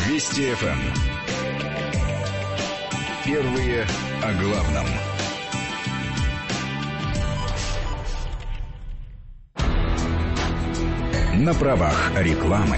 Вести ФМ. Первые о главном. На правах рекламы.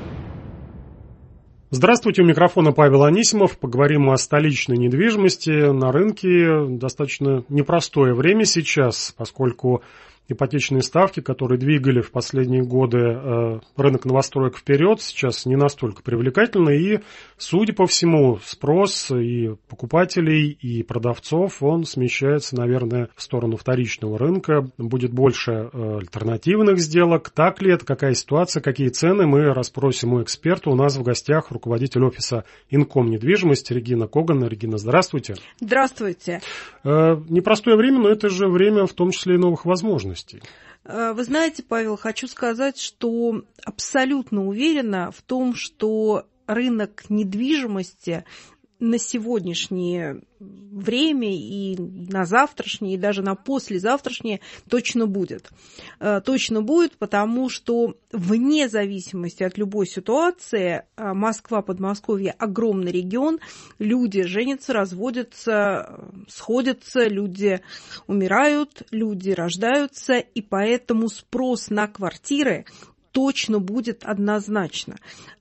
Здравствуйте, у микрофона Павел Анисимов. Поговорим о столичной недвижимости. На рынке достаточно непростое время сейчас, поскольку ипотечные ставки, которые двигали в последние годы рынок новостроек вперед, сейчас не настолько привлекательны. И, судя по всему, спрос и покупателей, и продавцов, он смещается, наверное, в сторону вторичного рынка. Будет больше альтернативных сделок. Так ли это? Какая ситуация? Какие цены? Мы расспросим у эксперта. У нас в гостях руководитель офиса Инком недвижимости Регина Коган. Регина, здравствуйте. Здравствуйте. Непростое время, но это же время в том числе и новых возможностей. Вы знаете, Павел, хочу сказать, что абсолютно уверена в том, что рынок недвижимости на сегодняшнее время и на завтрашнее, и даже на послезавтрашнее точно будет. Точно будет, потому что вне зависимости от любой ситуации Москва, Подмосковье – огромный регион, люди женятся, разводятся, сходятся, люди умирают, люди рождаются, и поэтому спрос на квартиры точно будет однозначно.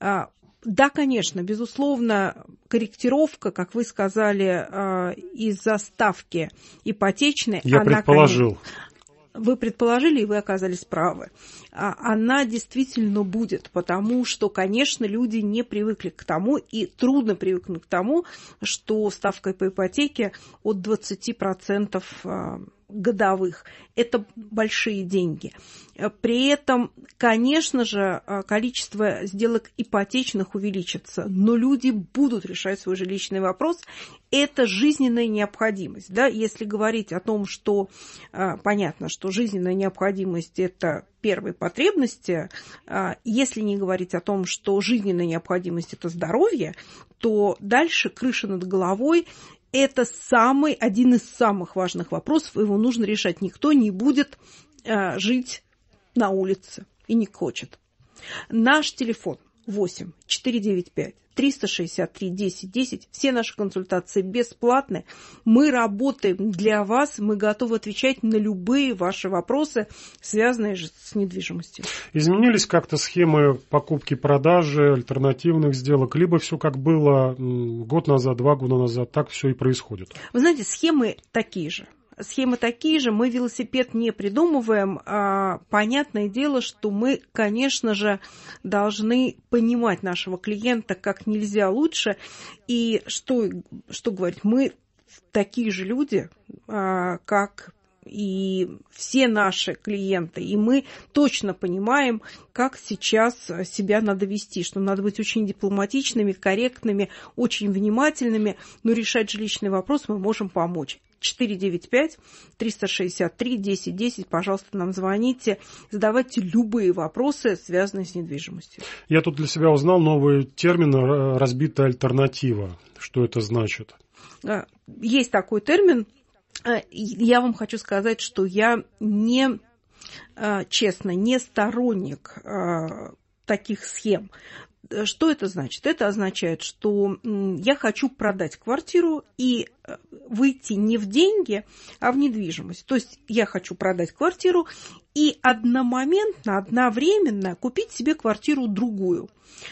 Да, конечно, безусловно, корректировка, как вы сказали, из-за ставки ипотечной. Я предположил. Вы предположили, и вы оказались правы. Она действительно будет, потому что, конечно, люди не привыкли к тому, и трудно привыкнуть к тому, что ставка по ипотеке от 20% годовых. Это большие деньги. При этом, конечно же, количество сделок ипотечных увеличится, но люди будут решать свой жилищный вопрос. Это жизненная необходимость. Да? Если говорить о том, что понятно, что жизненная необходимость – это первые потребности, если не говорить о том, что жизненная необходимость – это здоровье, то дальше крыша над головой – это один из самых важных вопросов, его нужно решать. Никто не будет жить на улице и не хочет. Наш телефон 8 495 363 10 10. Все наши консультации бесплатны. Мы работаем для вас. Мы готовы отвечать на любые ваши вопросы, связанные с недвижимостью. Изменились как-то схемы покупки-продажи, альтернативных сделок? Либо все как было год назад, 2 года назад, так все и происходит? Вы знаете, схемы такие же. Мы велосипед не придумываем. Понятное дело, что мы, конечно же, должны понимать нашего клиента как нельзя лучше. И что говорить, мы такие же люди, как и все наши клиенты. И мы точно понимаем, как сейчас себя надо вести, что надо быть очень дипломатичными, корректными, очень внимательными, но решать жилищный вопрос мы можем помочь. 495-363-1010. Пожалуйста, нам звоните, задавайте любые вопросы, связанные с недвижимостью. Я тут для себя узнал новый термин «разбитая альтернатива». Что это значит? Есть такой термин. Я вам хочу сказать, что я не сторонник таких схем. Что это значит? Это означает, что я хочу продать квартиру и выйти не в деньги, а в недвижимость. То есть я хочу продать квартиру и одновременно купить себе квартиру другую.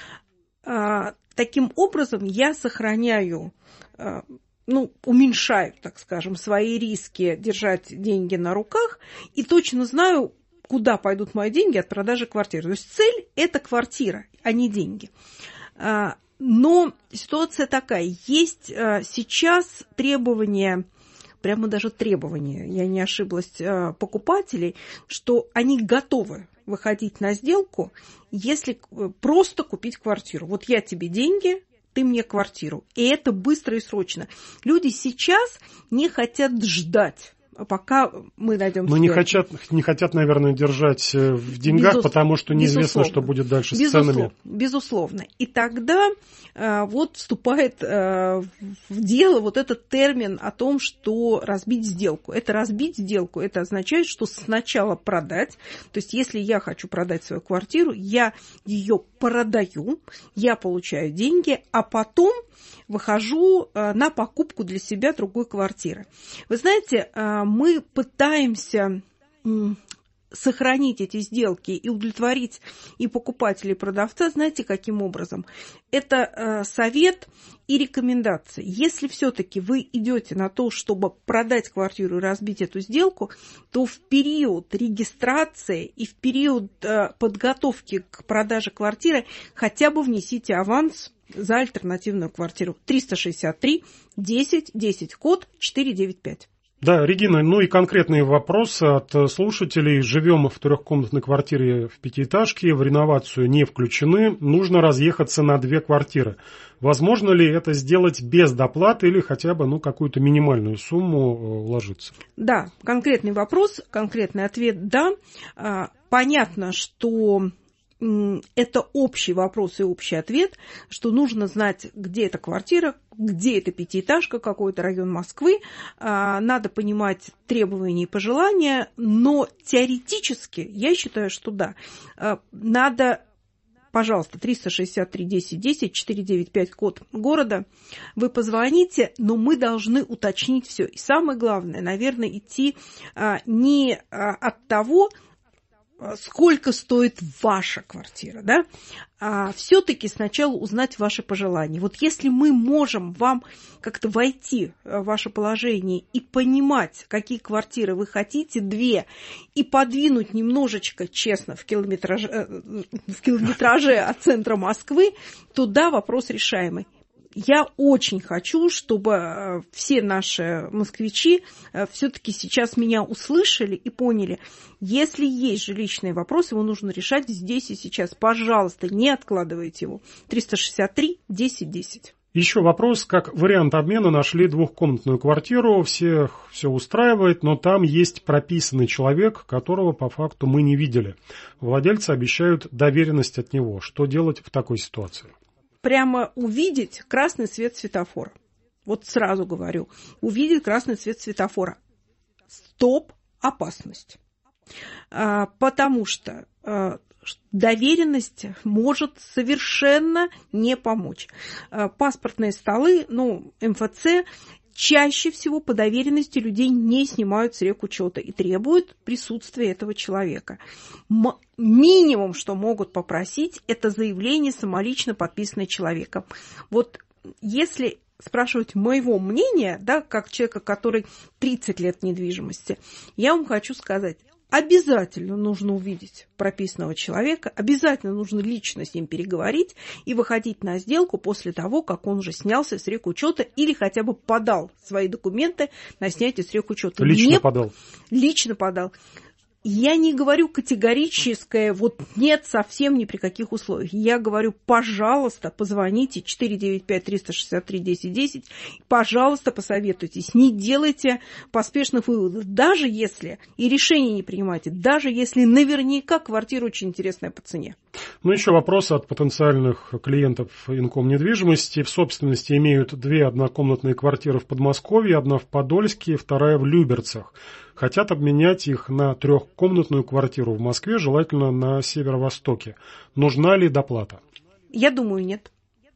Таким образом я сохраняю, уменьшаю, так скажем, свои риски держать деньги на руках и точно знаю, куда пойдут мои деньги от продажи квартиры. То есть цель – это квартира, а не деньги. Но ситуация такая. Есть сейчас требования, прямо даже требования, я не ошиблась, покупателей, что они готовы выходить на сделку, если просто купить квартиру. Вот я тебе деньги, ты мне квартиру. И это быстро и срочно. Люди сейчас не хотят ждать. пока мы найдем... Но не хотят, наверное, держать в деньгах, потому что неизвестно, что будет дальше с ценами. Безусловно. И тогда вот вступает в дело вот этот термин о том, что разбить сделку. Это разбить сделку, это означает, что сначала продать. То есть если я хочу продать свою квартиру, я ее продаю, я получаю деньги, а потом выхожу на покупку для себя другой квартиры. Вы знаете, мы пытаемся сохранить эти сделки и удовлетворить и покупателя, и продавца, знаете, каким образом? Это совет и рекомендации. Если все-таки вы идете на то, чтобы продать квартиру и разбить эту сделку, то в период регистрации и в период подготовки к продаже квартиры хотя бы внесите аванс за альтернативную квартиру. 363 10 10, код 495. Да, Регина, ну и конкретные вопросы от слушателей. Живем в трехкомнатной квартире в пятиэтажке, в реновацию не включены, нужно разъехаться на 2 квартиры. Возможно ли это сделать без доплаты или хотя бы какую-то минимальную сумму вложиться? Да, конкретный вопрос, конкретный ответ – да. Понятно, что это общий вопрос и общий ответ, что нужно знать, где эта квартира, где эта пятиэтажка, какой-то район Москвы. Надо понимать требования и пожелания, но теоретически я считаю, что да, надо... Пожалуйста, 363 10 10, 495, код города. Вы позвоните, но мы должны уточнить все. И самое главное, наверное, идти не от того, сколько стоит ваша квартира, да, а все-таки сначала узнать ваши пожелания. Вот если мы можем вам как-то войти в ваше положение и понимать, какие квартиры вы хотите, 2, и подвинуть немножечко, честно, в километраже от центра Москвы, то да, вопрос решаемый. Я очень хочу, чтобы все наши москвичи все-таки сейчас меня услышали и поняли, если есть жилищный вопрос, его нужно решать здесь и сейчас. Пожалуйста, не откладывайте его. 363 10 10. Еще вопрос, как вариант обмена нашли 2-комнатную квартиру, всех все устраивает, но там есть прописанный человек, которого по факту мы не видели. Владельцы обещают доверенность от него. Что делать в такой ситуации? Прямо увидеть красный свет светофора. Вот сразу говорю, увидеть красный свет светофора. Стоп, опасность. Потому что доверенность может совершенно не помочь. Паспортные столы, МФЦ, чаще всего по доверенности людей не снимают с рекучета и требуют присутствия этого человека. Минимум, что могут попросить, это заявление, самолично подписанное человеком. Вот если спрашивать моего мнения, да, как человека, который 30 лет в недвижимости, я вам хочу сказать, обязательно нужно увидеть прописанного человека, обязательно нужно лично с ним переговорить и выходить на сделку после того, как он уже снялся с рекучета или хотя бы подал свои документы на снятие с рекучета. Лично подал. Я не говорю категорическое, нет, совсем ни при каких условиях. Я говорю, пожалуйста, позвоните 495-363-1010, пожалуйста, посоветуйтесь. Не делайте поспешных выводов, даже если, и решения не принимайте, даже если наверняка квартира очень интересная по цене. Еще вопросы от потенциальных клиентов Инком недвижимости. В собственности имеют 2 однокомнатные квартиры в Подмосковье, 1 в Подольске, 2 в Люберцах. Хотят обменять их на 3-комнатную квартиру в Москве, желательно на северо-востоке. Нужна ли доплата? Я думаю, нет.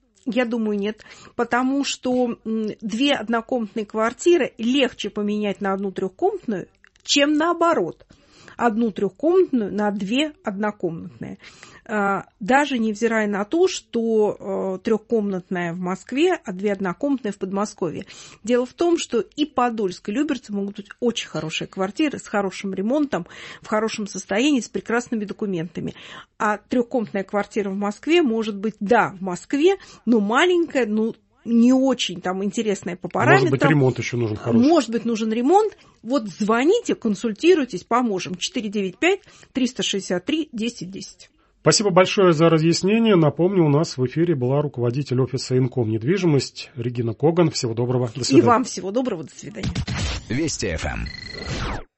Потому что 2 однокомнатные квартиры легче поменять на 1 3-комнатную, чем наоборот. 1 3-комнатную на 2 однокомнатные. Даже невзирая на то, что 3-комнатная в Москве, а 2 однокомнатные в Подмосковье. Дело в том, что и Подольск, и Люберцы могут быть очень хорошие квартиры с хорошим ремонтом, в хорошем состоянии, с прекрасными документами. А 3-комнатная квартира в Москве может быть, да, в Москве, но маленькая, не очень интересная по параметрам. Может быть, ремонт еще нужен хороший. Может быть, нужен ремонт. Вот звоните, консультируйтесь, поможем. 495-363-1010. Спасибо большое за разъяснение. Напомню, у нас в эфире была руководитель офиса Инком недвижимость Регина Коган. Всего доброго. До свидания. И вам всего доброго. До свидания. Вести ФМ.